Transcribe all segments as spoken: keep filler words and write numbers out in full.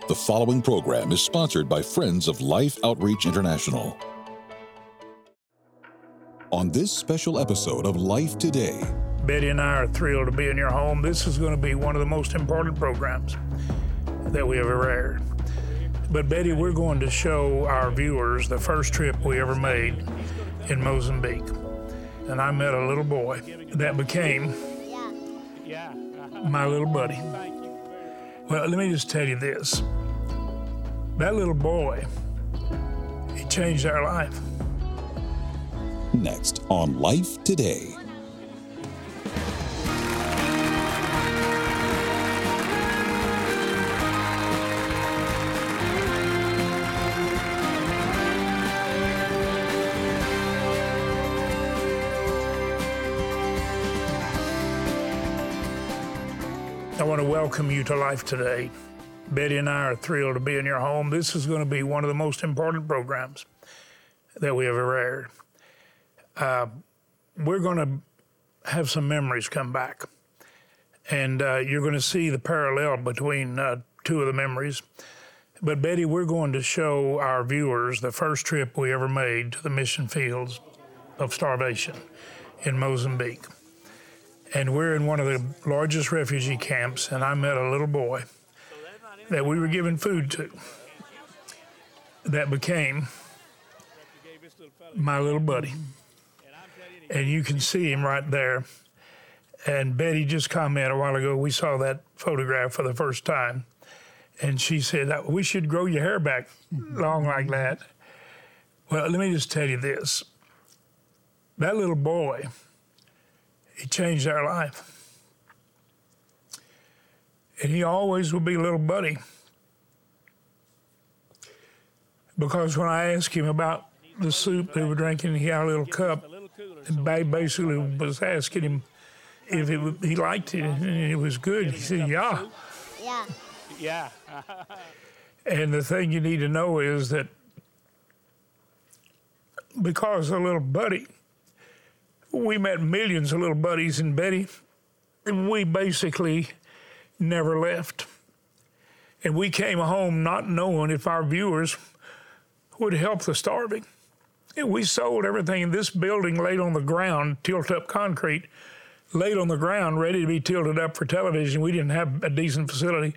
The following program is sponsored by Friends of Life Outreach International. On this special episode of Life Today, Betty and I are thrilled to be in your home. This is going to be one of the most important programs that we have ever aired. But Betty, we're going to show our viewers the first trip we ever made in Mozambique. And I met a little boy that became my little buddy. Well, let me just tell you this. That little boy, he changed our life. Next on Life Today. I want to welcome you to Life Today. Betty and I are thrilled to be in your home. This is going to be one of the most important programs that we have ever aired. Uh, we're going to have some memories come back, and uh, you're going to see the parallel between uh, two of the memories. But Betty, we're going to show our viewers the first trip we ever made to the mission fields of starvation in Mozambique. And we're in one of the largest refugee camps, and I met a little boy that we were giving food to that became my little buddy. And you can see him right there. And Betty just commented a while ago, we saw that photograph for the first time. And she said, we should grow your hair back long like that. Well, let me just tell you this. That little boy, he changed our life. And he always will be little buddy. Because when I asked him about the soup they were drinking, he had a little cup. And Babe basically was asking him if it would, he liked it and it was good. He said, yeah. Yeah. Yeah. And the thing you need to know is that because of little buddy, we met millions of little buddies in Betty, and we basically never left. And we came home not knowing if our viewers would help the starving. And we sold everything in this building laid on the ground, tilt-up concrete, laid on the ground, ready to be tilted up for television. We didn't have a decent facility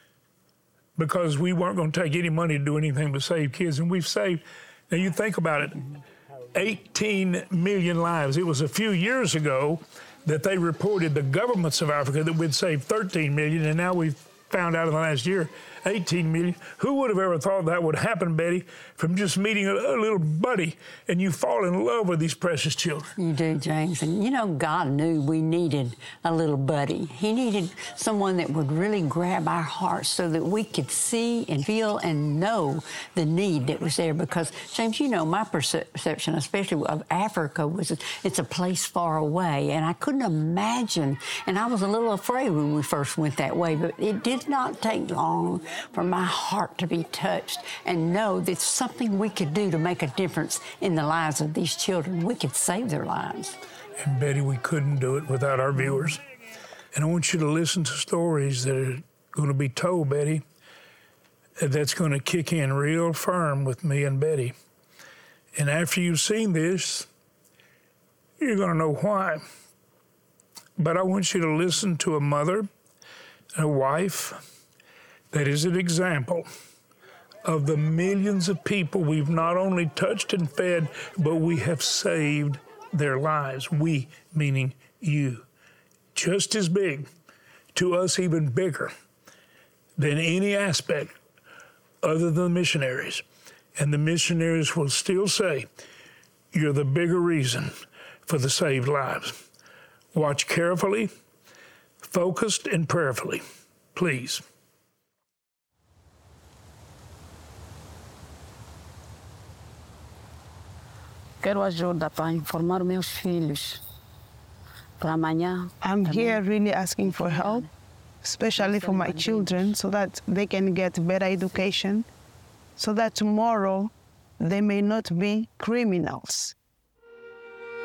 because we weren't going to take any money to do anything but save kids. And we've saved, now you think about it, eighteen million lives. It was a few years ago that they reported, the governments of Africa, that we'd saved thirteen million, and now we've found out in the last year, eighteen million. Who would have ever thought that would happen, Betty, from just meeting a, a little buddy and you fall in love with these precious children? You do, James. And you know, God knew we needed a little buddy. He needed someone that would really grab our hearts so that we could see and feel and know the need that was there. Because, James, you know, my perception, especially of Africa, was it's a place far away. And I couldn't imagine, and I was a little afraid when we first went that way, but it did not take long for my heart to be touched and know that something we could do to make a difference in the lives of these children. We could save their lives. And Betty, we couldn't do it without our viewers. And I want you to listen to stories that are going to be told, Betty, that's going to kick in real firm with me and Betty. And after you've seen this, you're going to know why. But I want you to listen to a mother, a wife, that is an example of the millions of people we've not only touched and fed, but we have saved their lives. We, meaning you. Just as big, to us even bigger, than any aspect other than the missionaries. And the missionaries will still say, you're the bigger reason for the saved lives. Watch carefully, focused, and prayerfully. Please. Quero ajuda para informar meus filhos para amanhã. I'm here really asking for help, especially for my children, so that they can get better education, so that tomorrow they may not be criminals.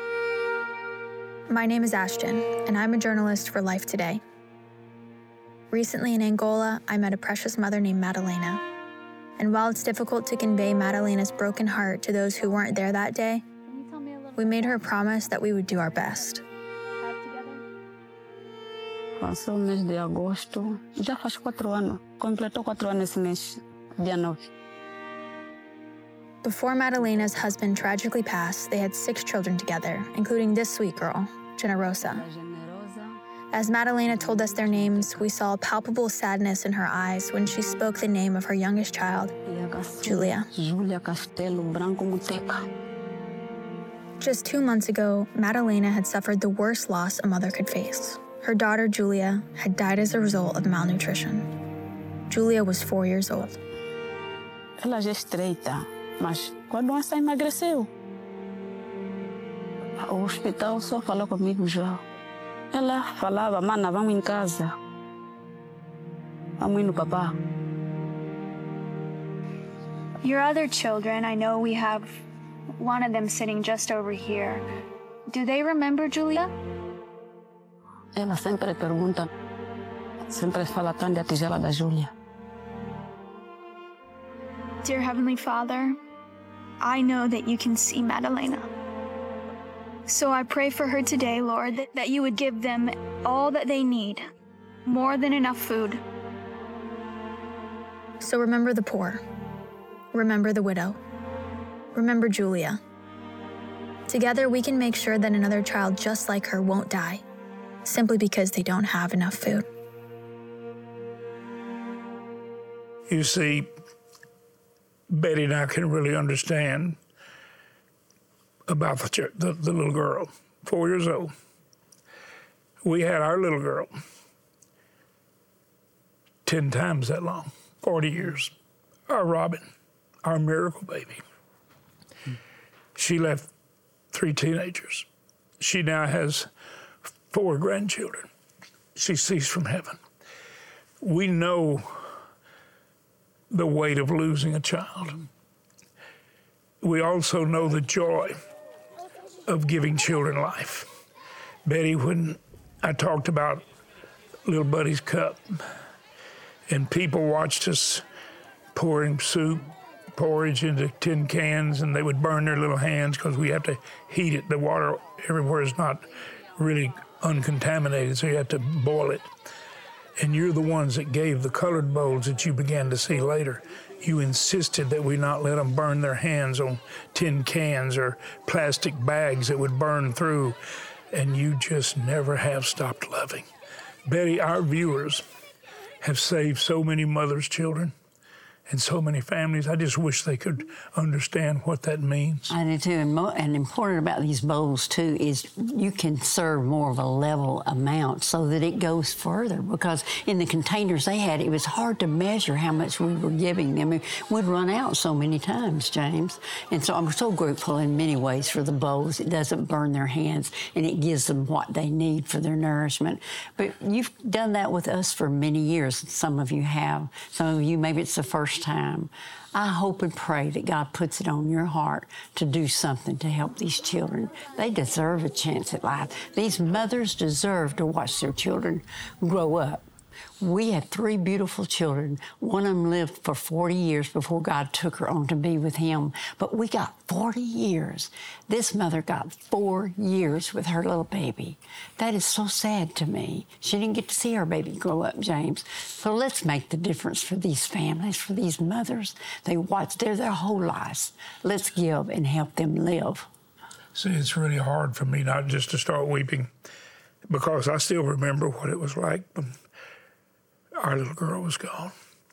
My name is Ashton, and I'm a journalist for Life Today. Recently in Angola, I met a precious mother named Madalena. And while it's difficult to convey Madalena's broken heart to those who weren't there that day, we made her promise that we would do our best. Passou o mês de agosto, já faz quatro anos, completou quatro anos esse mês, dia nove. Before Madalena's husband tragically passed, they had six children together, including this sweet girl, Generosa. As Madalena told us their names, we saw a palpable sadness in her eyes when she spoke the name of her youngest child, Julia. Julia Castelo Branco Muteca. Just two months ago, Madalena had suffered the worst loss a mother could face. Her daughter, Julia, had died as a result of malnutrition. Julia was four years old. Ela já é estreita, mas com a doença emagreceu. O hospital só falou comigo já. Ela falava, mana, vamos em casa. Vamos ir no papá. Your other children, I know we have one of them sitting just over here. Do they remember Julia? Ela sempre pergunta, sempre fala tanto da tigela da Júlia. Dear Heavenly Father, I know that you can see Madalena. So I pray for her today, Lord, that, that you would give them all that they need, more than enough food. So remember the poor. Remember the widow. Remember Julia. Together we can make sure that another child just like her won't die, simply because they don't have enough food. You see, Betty and I can really understand about the, ch- the, the little girl, four years old. We had our little girl ten times that long, forty years. Our Robin, our miracle baby. She left three teenagers. She now has four grandchildren. She ceased from heaven. We know the weight of losing a child. We also know the joy of giving children life. Betty, when I talked about little Buddy's cup, and people watched us pouring soup, porridge into tin cans, and they would burn their little hands because we have to heat it. The water everywhere is not really uncontaminated, so you have to boil it. And you're the ones that gave the colored bowls that you began to see later. You insisted that we not let them burn their hands on tin cans or plastic bags that would burn through, and you just never have stopped loving. Betty, our viewers have saved so many mothers' children and so many families. I just wish they could understand what that means. I do too. And, mo- and important about these bowls too is you can serve more of a level amount so that it goes further, because in the containers they had, it was hard to measure how much we were giving them. We'd run out so many times, James. And so I'm so grateful in many ways for the bowls. It doesn't burn their hands, and it gives them what they need for their nourishment. But you've done that with us for many years. Some of you have. Some of you, maybe it's the first time. I hope and pray that God puts it on your heart to do something to help these children. They deserve a chance at life. These mothers deserve to watch their children grow up. We had three beautiful children. One of them lived for forty years before God took her on to be with him. But we got forty years. This mother got four years with her little baby. That is so sad to me. She didn't get to see her baby grow up, James. So let's make the difference for these families, for these mothers. They watch there their whole lives. Let's give and help them live. See, it's really hard for me not just to start weeping, because I still remember what it was like when our little girl was gone.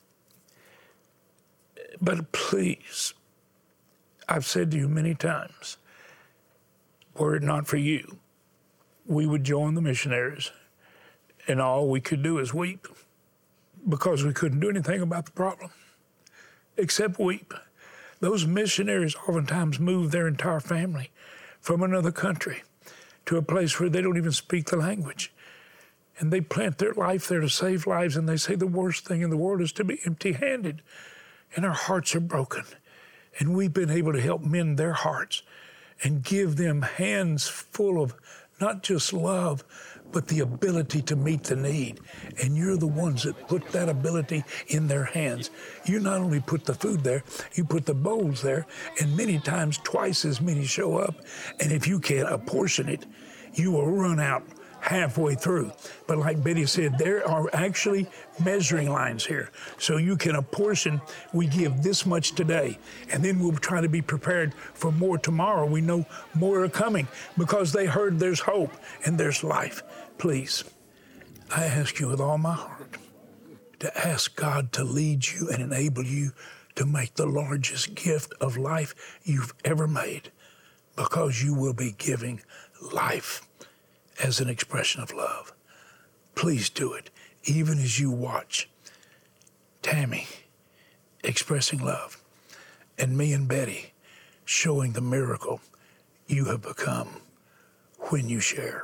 But please, I've said to you many times, were it not for you, we would join the missionaries, and all we could do is weep, because we couldn't do anything about the problem except weep. Those missionaries oftentimes move their entire family from another country to a place where they don't even speak the language. And they plant their life there to save lives, and they say the worst thing in the world is to be empty-handed. And our hearts are broken. And we've been able to help mend their hearts and give them hands full of not just love, but the ability to meet the need. And you're the ones that put that ability in their hands. You not only put the food there, you put the bowls there, and many times twice as many show up. And if you can't apportion it, you will run out halfway through. But like Betty said, there are actually measuring lines here. So you can apportion, we give this much today, and then we'll try to be prepared for more tomorrow. We know more are coming because they heard there's hope and there's life. Please, I ask you with all my heart to ask God to lead you and enable you to make the largest gift of life you've ever made, because you will be giving life as an expression of love. Please do it, even as you watch Tammy expressing love and me and Betty showing the miracle you have become when you share.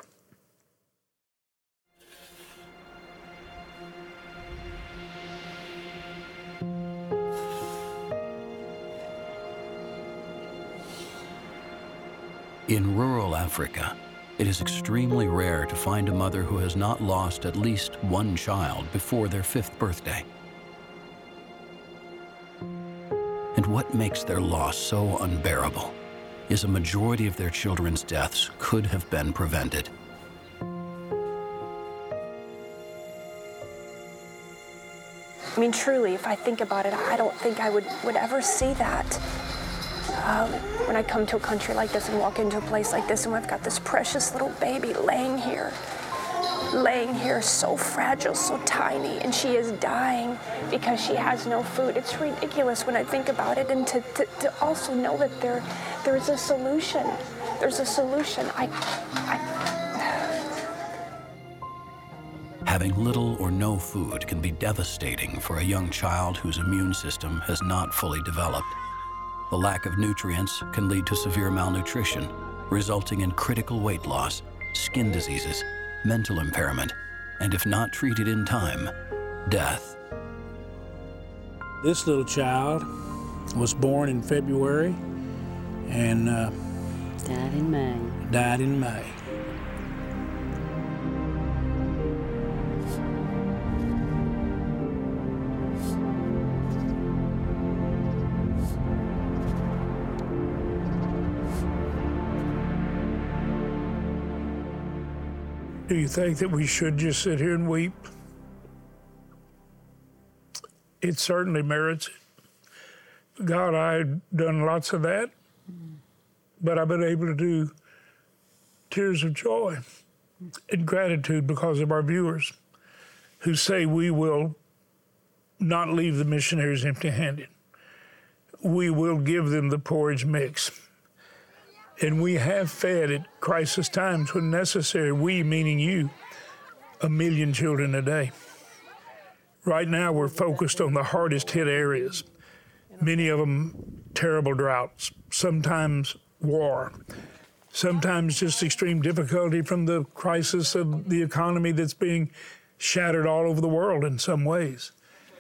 In rural Africa, it is extremely rare to find a mother who has not lost at least one child before their fifth birthday. And what makes their loss so unbearable is a majority of their children's deaths could have been prevented. I mean, truly, if I think about it, I don't think I would, would ever see that. Um, when I come to a country like this and walk into a place like this and we've got this precious little baby laying here, laying here so fragile, so tiny, and she is dying because she has no food. It's ridiculous when I think about it, and to, to, to also know that there, there's a solution. There's a solution. I, I... Having little or no food can be devastating for a young child whose immune system has not fully developed. The lack of nutrients can lead to severe malnutrition, resulting in critical weight loss, skin diseases, mental impairment, and if not treated in time, death. This little child was born in February and uh, died in May. Died in May. Do you think that we should just sit here and weep? It certainly merits it. God, I've done lots of that, but I've been able to do tears of joy and gratitude because of our viewers who say we will not leave the missionaries empty-handed. We will give them the porridge mix. And we have fed at crisis times when necessary, we, meaning you, a million children a day. Right now, we're focused on the hardest hit areas, many of them terrible droughts, sometimes war, sometimes just extreme difficulty from the crisis of the economy that's being shattered all over the world in some ways.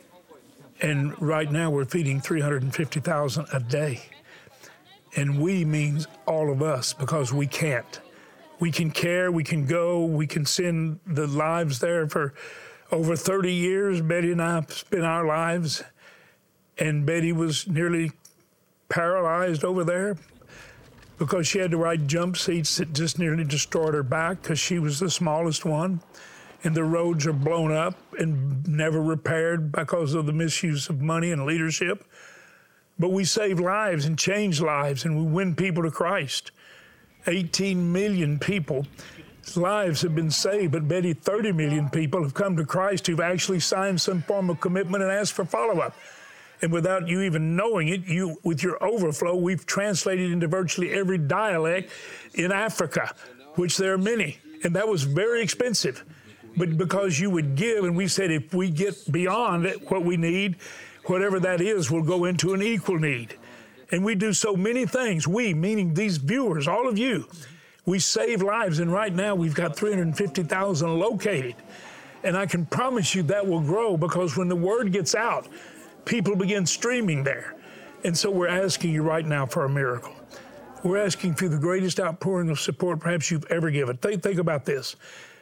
And right now, we're feeding three hundred fifty thousand a day. And we means all of us, because we can't. We can care, we can go, we can send the lives there. For over thirty years, Betty and I spent our lives, and Betty was nearly paralyzed over there because she had to ride jump seats that just nearly destroyed her back because she was the smallest one. And the roads are blown up and never repaired because of the misuse of money and leadership. But we save lives and change lives, and we win people to Christ. eighteen million people's lives have been saved, but Betty, thirty million people have come to Christ who've actually signed some form of commitment and asked for follow-up. And without you even knowing it, you, with your overflow, we've translated into virtually every dialect in Africa, which there are many, and that was very expensive. But because you would give, and we said if we get beyond what we need, whatever that is, will go into an equal need. And we do so many things. We, meaning these viewers, all of you, we save lives. And right now we've got three hundred fifty thousand located. And I can promise you that will grow, because when the word gets out, people begin streaming there. And so we're asking you right now for a miracle. We're asking for the greatest outpouring of support perhaps you've ever given. Think, think about this.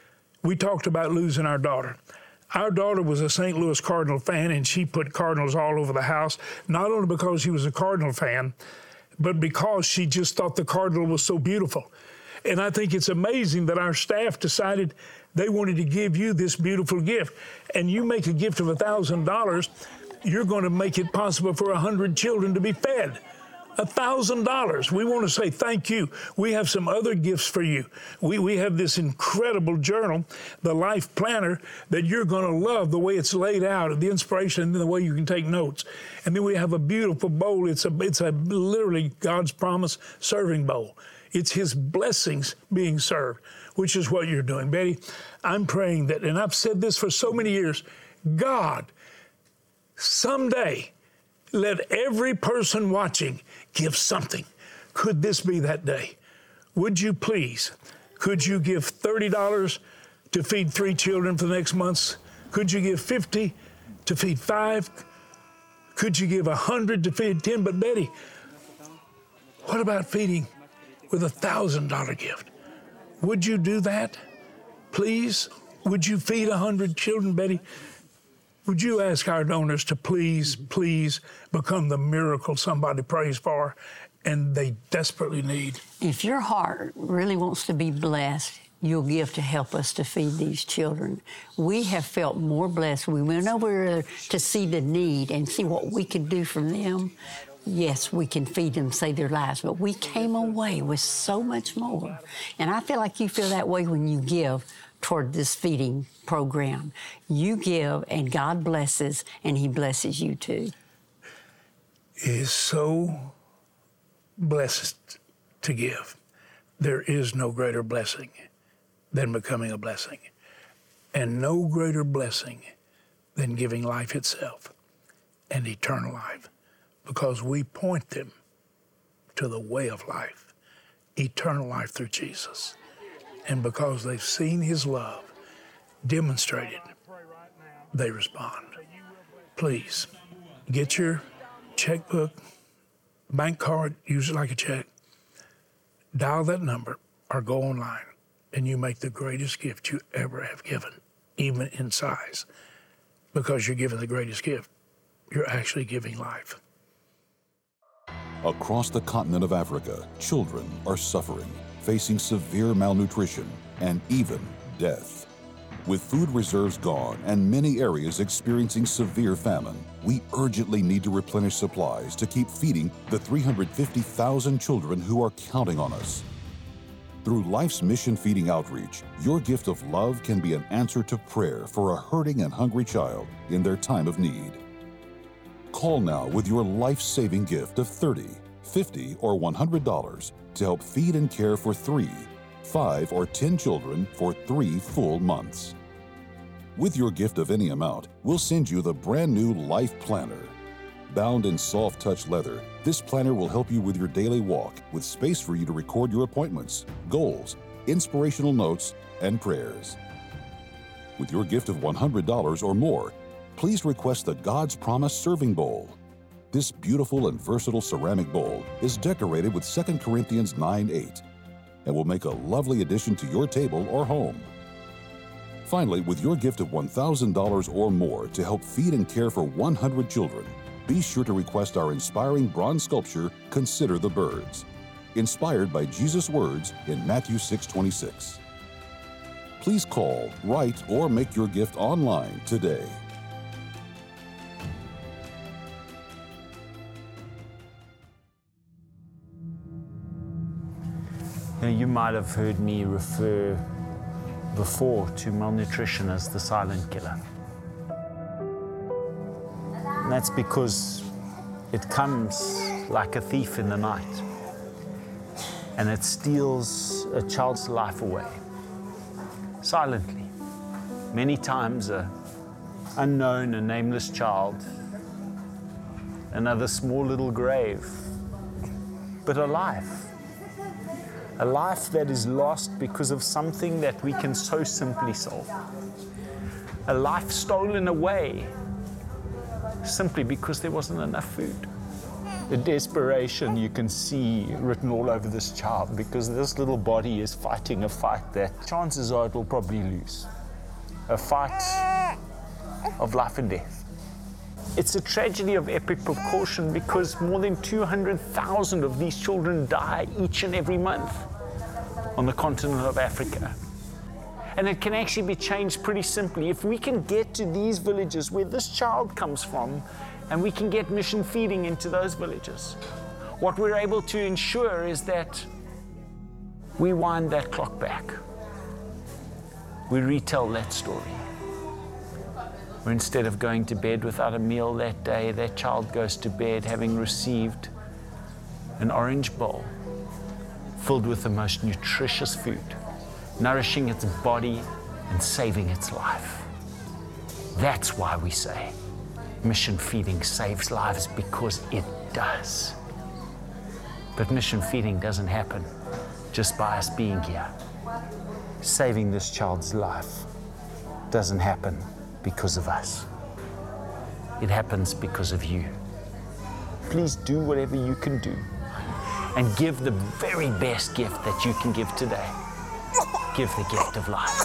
we talked about losing our daughter. Our daughter was a Saint Louis Cardinal fan, and she put Cardinals all over the house, not only because she was a Cardinal fan, but because she just thought the Cardinal was so beautiful. And I think it's amazing that our staff decided they wanted to give you this beautiful gift. And you make a gift of one thousand dollars, you're going to make it possible for one hundred children to be fed. one thousand dollars. We want to say thank you. We have some other gifts for you. We, we have this incredible journal, the Life Planner, that you're going to love the way it's laid out, the inspiration, and the way you can take notes. And then we have a beautiful bowl. It's a, it's a literally God's promise serving bowl. It's His blessings being served, which is what you're doing. Betty, I'm praying that, and I've said this for so many years, God, someday, let every person watching give something. Could this be that day? Would you please, could you give thirty dollars to feed three children for the next months? Could you give fifty to feed five? Could you give one hundred to feed ten? But Betty, what about feeding with a one thousand dollars gift? Would you do that? Please? Would you feed one hundred children, Betty? Would you ask our donors to please, please become the miracle somebody prays for and they desperately need? If your heart really wants to be blessed, you'll give to help us to feed these children. We have felt more blessed. We went over to see the need and see what we could do for them. Yes, we can feed them, save their lives, but we came away with so much more. And I feel like you feel that way when you give toward this feeding program. You give, and God blesses, and He blesses you too. It is so blessed to give. There is no greater blessing than becoming a blessing, and no greater blessing than giving life itself and eternal life, because we point them to the way of life, eternal life through Jesus. And because they've seen His love demonstrated, they respond. Please, get your checkbook, bank card, use it like a check, dial that number, or go online, and you make the greatest gift you ever have given, even in size. Because you're giving the greatest gift, you're actually giving life. Across the continent of Africa, children are suffering, facing severe malnutrition and even death. With food reserves gone and many areas experiencing severe famine, we urgently need to replenish supplies to keep feeding the three hundred fifty thousand children who are counting on us. Through Life's Mission Feeding Outreach, your gift of love can be an answer to prayer for a hurting and hungry child in their time of need. Call now with your life-saving gift of thirty dollars, fifty dollars, or one hundred dollars to help feed and care for three, five, or ten children for three full months. With your gift of any amount, we'll send you the brand new Life Planner. Bound in soft touch leather, this planner will help you with your daily walk, with space for you to record your appointments, goals, inspirational notes, and prayers. With your gift of one hundred dollars or more, please request the God's Promise Serving Bowl. This beautiful and versatile ceramic bowl is decorated with Second Corinthians nine eight and will make a lovely addition to your table or home. Finally, with your gift of one thousand dollars or more to help feed and care for one hundred children, be sure to request our inspiring bronze sculpture, Consider the Birds, inspired by Jesus' words in Matthew six twenty-six. Please call, write, or make your gift online today. Now, you might have heard me refer before to malnutrition as the silent killer. And that's because it comes like a thief in the night, and it steals a child's life away, silently. Many times a unknown and nameless child, another small little grave, but a life. A life that is lost because of something that we can so simply solve. A life stolen away simply because there wasn't enough food. The desperation you can see written all over this child, because this little body is fighting a fight that chances are it will probably lose. a fight of life and death. It's a tragedy of epic proportion because more than two hundred thousand of these children die each and every month on the continent of Africa. And it can actually be changed pretty simply. If we can get to these villages where this child comes from, and we can get mission feeding into those villages, what we're able to ensure is that we wind that clock back. We retell that story. Where instead of going to bed without a meal that day, that child goes to bed having received an orange bowl filled with the most nutritious food, nourishing its body and saving its life. That's why we say mission feeding saves lives, because it does. But mission feeding doesn't happen just by us being here. Saving this child's life doesn't happen because of us. It happens because of you. Please do whatever you can do and give the very best gift that you can give today. Give the gift of life.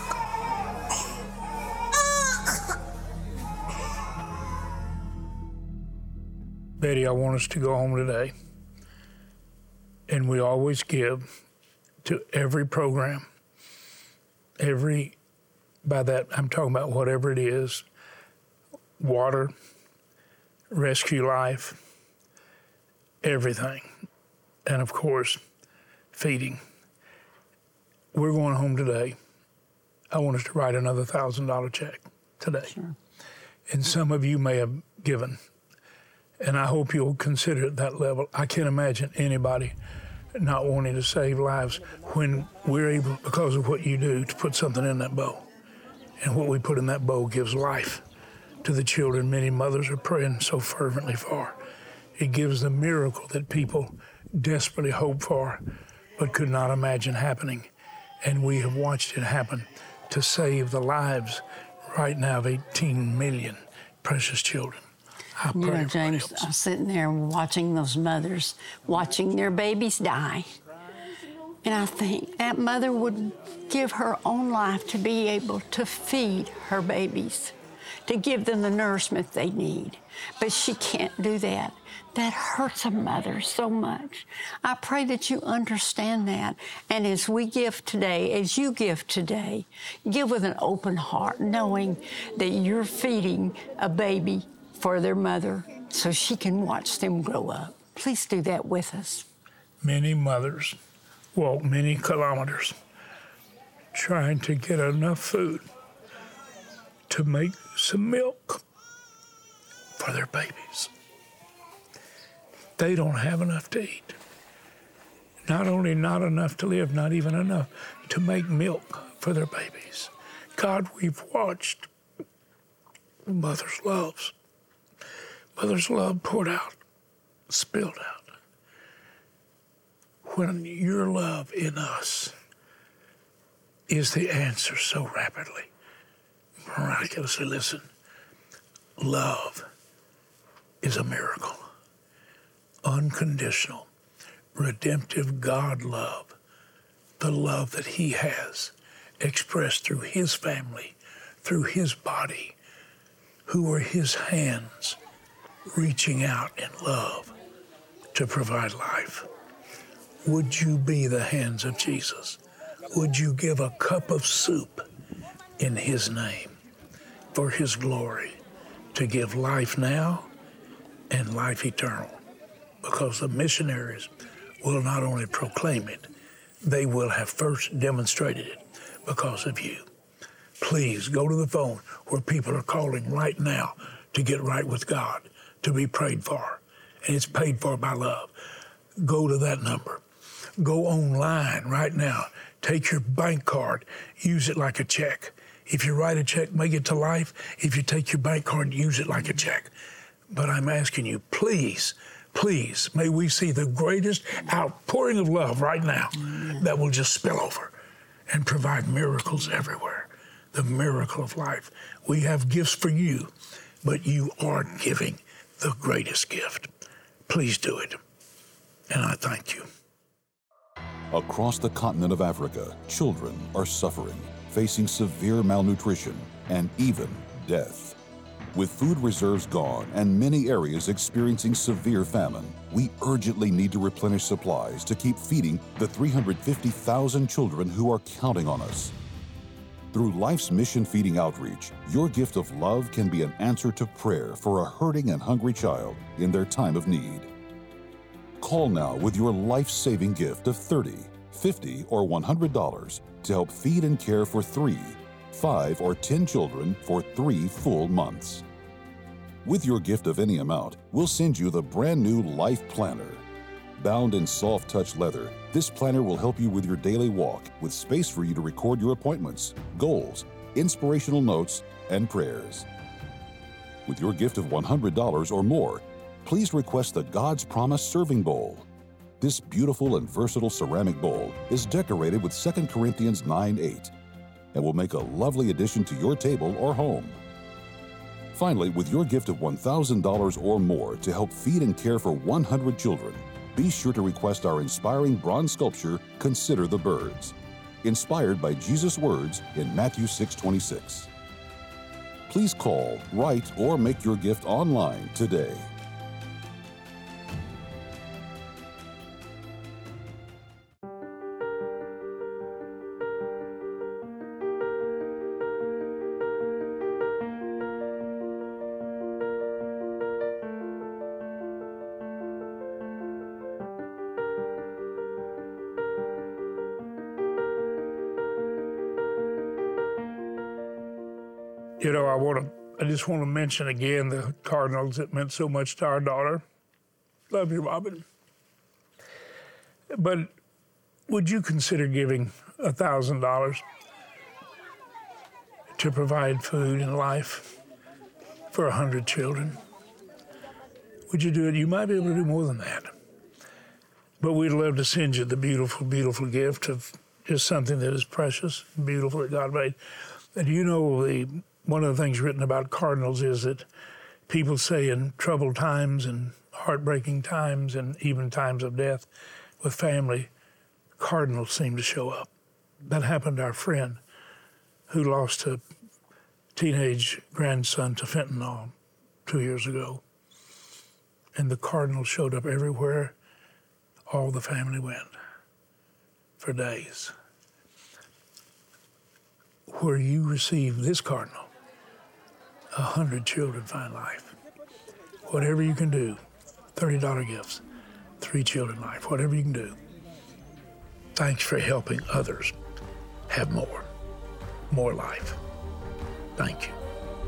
Betty, I want us to go home today. And we always give to every program, every, by that I'm talking about whatever it is, water, rescue life, everything. And of course, feeding. We're going home today. I want us to write another one thousand dollars check today. Sure. And some of you may have given. And I hope you'll consider it that level. I can't imagine anybody not wanting to save lives when we're able, because of what you do, to put something in that bowl. And what we put in that bowl gives life to the children many mothers are praying so fervently for. It gives the miracle that people desperately hope for but could not imagine happening. And we have watched it happen to save the lives right now of eighteen million precious children. I you know, James, I'm sitting there watching those mothers, watching their babies die. And I think that mother would give her own life to be able to feed her babies, to give them the nourishment they need. But she can't do that. That hurts a mother so much. I pray that you understand that. And as we give today, as you give today, give with an open heart, knowing that you're feeding a baby for their mother so she can watch them grow up. Please do that with us. Many mothers walk many kilometers trying to get enough food to make some milk for their babies. They don't have enough to eat. Not only not enough to live, not even enough to make milk for their babies. God, we've watched mother's loves. Mother's love poured out, spilled out. When your love in us is the answer so rapidly, miraculously, listen, love is a miracle. Unconditional, redemptive God love, the love that he has expressed through his family, through his body, who are his hands reaching out in love to provide life. Would you be the hands of Jesus? Would you give a cup of soup in his name for his glory to give life now and life eternal? Because the missionaries will not only proclaim it, they will have first demonstrated it because of you. Please go to the phone where people are calling right now to get right with God, to be prayed for, and it's paid for by love. Go to that number. Go online right now. Take your bank card, use it like a check. If you write a check, make it to life. If you take your bank card, use it like a check. But I'm asking you, please, please, may we see the greatest outpouring of love right now that will just spill over and provide miracles everywhere. The miracle of life. We have gifts for you, but you are giving the greatest gift. Please do it. And I thank you. Across the continent of Africa, children are suffering, facing severe malnutrition, and even death. With food reserves gone and many areas experiencing severe famine, we urgently need to replenish supplies to keep feeding the three hundred fifty thousand children who are counting on us. Through Life's Mission Feeding Outreach, your gift of love can be an answer to prayer for a hurting and hungry child in their time of need. Call now with your life-saving gift of thirty dollars, fifty dollars, or one hundred dollars to help feed and care for three, five, or ten children for three full months. With your gift of any amount, we'll send you the brand new Life Planner. Bound in soft-touch leather, this planner will help you with your daily walk with space for you to record your appointments, goals, inspirational notes, and prayers. With your gift of one hundred dollars or more, please request the God's Promise Serving Bowl. This beautiful and versatile ceramic bowl is decorated with Second Corinthians nine eight and will make a lovely addition to your table or home. Finally, with your gift of one thousand dollars or more to help feed and care for one hundred children, be sure to request our inspiring bronze sculpture, Consider the Birds, inspired by Jesus' words in Matthew six twenty-six. Please call, write, or make your gift online today. You know, I want to. I just want to mention again the Cardinals. It meant so much to our daughter. Love you, Robin. But would you consider giving a thousand dollars to provide food and life for a hundred children? Would you do it? You might be able to do more than that. But we'd love to send you the beautiful, beautiful gift of just something that is precious, beautiful that God made. And you know the. One of the things written about cardinals is that people say in troubled times and heartbreaking times and even times of death with family, cardinals seem to show up. That happened to our friend who lost a teenage grandson to fentanyl two years ago. And the cardinals showed up everywhere all the family went for days. Where you receive this cardinal, a hundred children find life. Whatever you can do, thirty dollar gifts, three children life, whatever you can do. Thanks for helping others have more, more life. Thank you.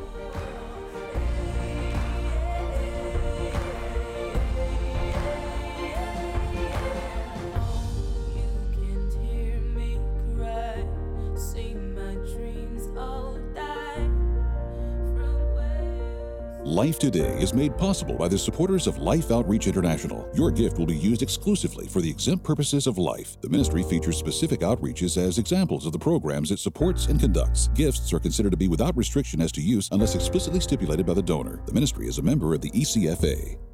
Life Today is made possible by the supporters of Life Outreach International. Your gift will be used exclusively for the exempt purposes of life. The ministry features specific outreaches as examples of the programs it supports and conducts. Gifts are considered to be without restriction as to use unless explicitly stipulated by the donor. The ministry is a member of the E C F A.